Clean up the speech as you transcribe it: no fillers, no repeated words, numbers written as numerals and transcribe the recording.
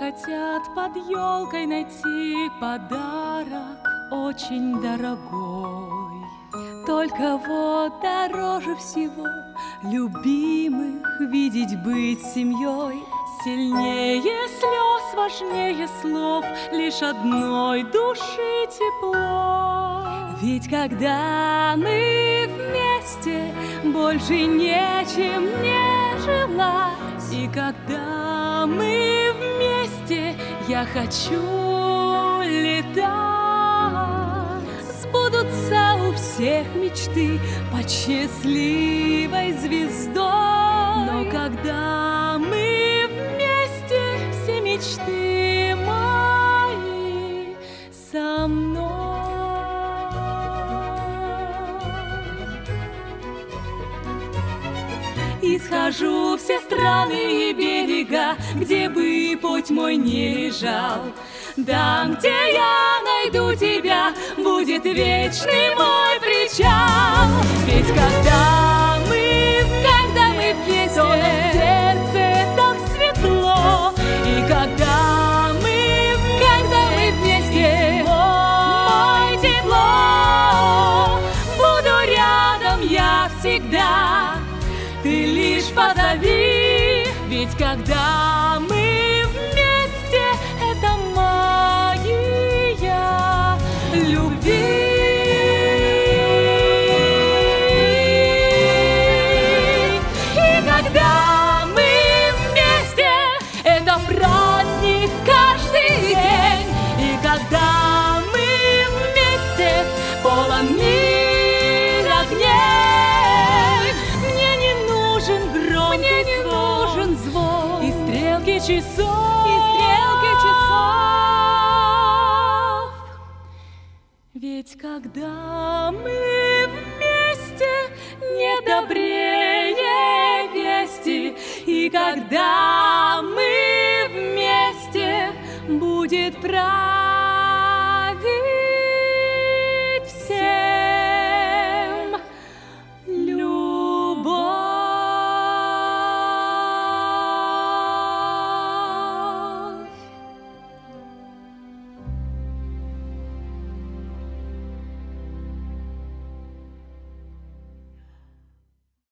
хотят под елкой найти подарок очень дорогой. Только вот дороже всего любимых видеть быть семьей. Сильнее слез, важнее слов, лишь одной души тепло. Ведь когда мы вместе, больше нечем не желать. И когда мы вместе, я хочу летать. Сбудутся у всех мечты под счастливой звездой. Но когда мы вместе, все мечты мои со мной. И схожу все страны и берега, где бы путь мой не лежал. Там, где я найду тебя, будет вечный мой причал. Ведь когда мы вместе, то на сердце так светло. И когда мы вместе, мой тепло, буду рядом я всегда. Ты лишь позови, ведь когда мы вместе, это магия любви. И когда мы вместе, это праздник каждый день. И когда мы вместе, полон мир огней. Мне не нужен звон и стрелки часов, Ведь когда мы вместе, не добрее вести. И когда мы вместе, будет праздник.